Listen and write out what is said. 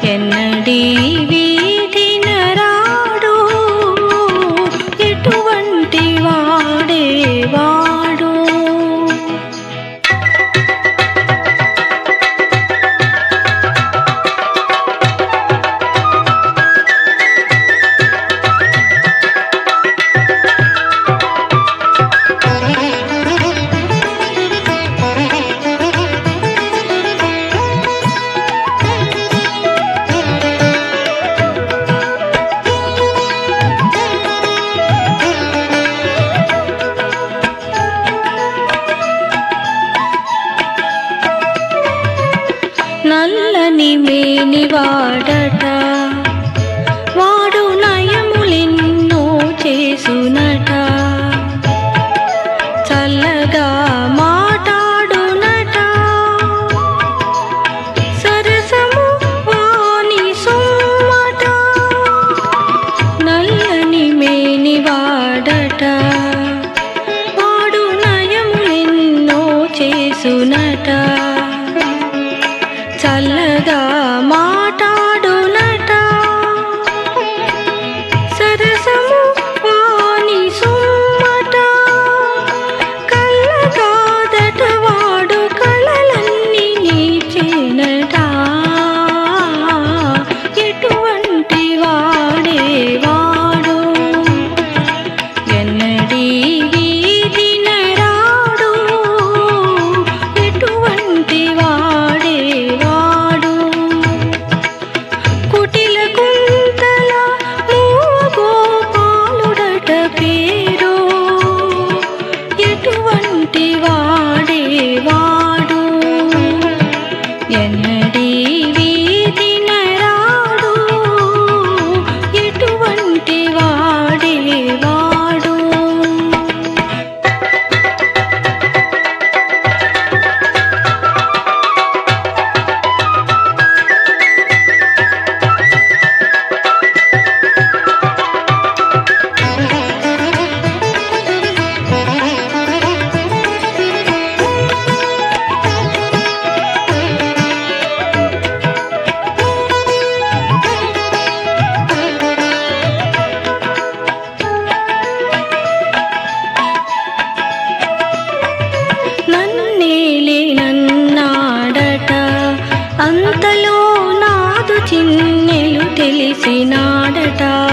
ఎన్నడీ వీధిన రాడు ఎటువంటి వాడేవాడు. నల్లని మేనివాడట వాడు నయములెన్నో చేసునట. చల్లగా మాటాడునట సరసము వాని సొమ్మట. నల్లని మేనివాడట వాడు నయములెన్నో చేసునట. చల్లగా మాటాడునట సరసము వాని సొమ్మట. కళ్ళగాదట వాడు కళలన్నీ నీచేనట. ఎటువంటి వాడేవాడు ఎన్నడీ వీధిన రాడు ఎటువంటి వాడేవాడు. కుటిల కుంతల గోపాలుడట పేరు ఎటువంటి వాడేవాడు ఎన్నడీ వీధిన రాడు ఎటువంటి వాడేవాడు. నన్నాడట అంతలో నాదు చిన్నెలు తెలిసినాడట.